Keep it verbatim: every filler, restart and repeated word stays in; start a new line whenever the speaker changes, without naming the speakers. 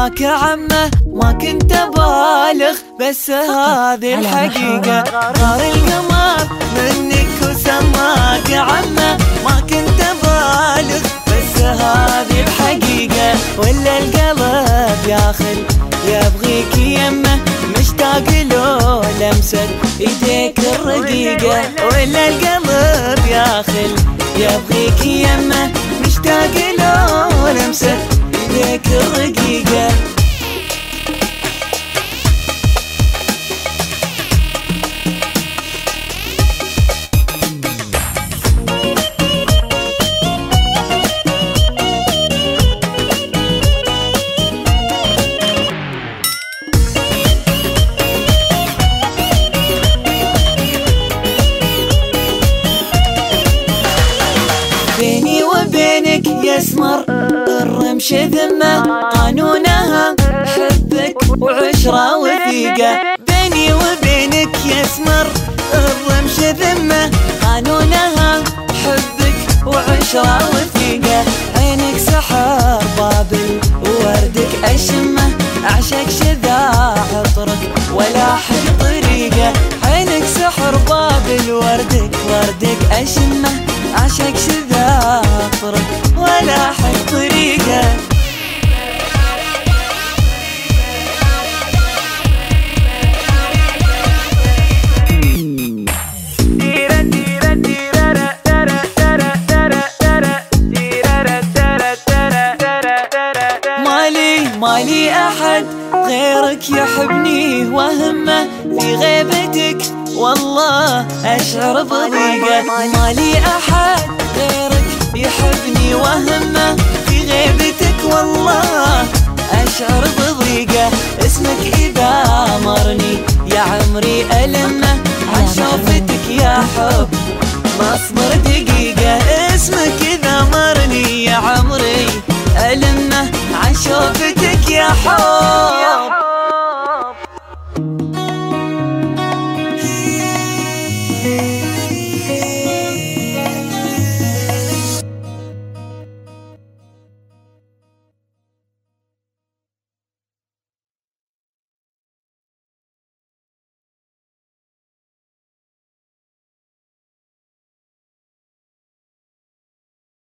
سماك يا عمه ما كنت بالغ، بس هذه الحقيقة. غار القمر منك وسماك يا عمه ما كنت بالغ، بس هذه الحقيقة. ولا القلب ياخل يبغيك يمه، مشتاق لو لمسة ايديك الرقيقة. ولا القلب ياخل يبغيك يمه، مشتاق لو لمسة ايديك الرقيقة. بيني وبينك يسمر الرمش ذمة، قانونها حبك وعشرة وثيقة. بيني وبينك يسمر الرمش ذمة، قانونها حبك وعشرة وثيقة. عينك سحر بابل ووردك أشمه، أعشق شذا عطرك ولا حد طريقة. عينك سحر بابل ووردك وردك أشمه، أعشق شذا عطرك ولا حد طريقة. مالي مالي أحد غيرك يحبني وهمه، في غيبتك والله أشعر بضيقة. مالي أحد غيرك يحبني وهمه، في غيبتك والله أشعر بضيقة. اسمك إذا مرني يا عمري ألمه، عشوفتك يا حب ما أصبر دقيقة. اسمك إذا مرني يا عمري ألمه، عشوفتك يا حب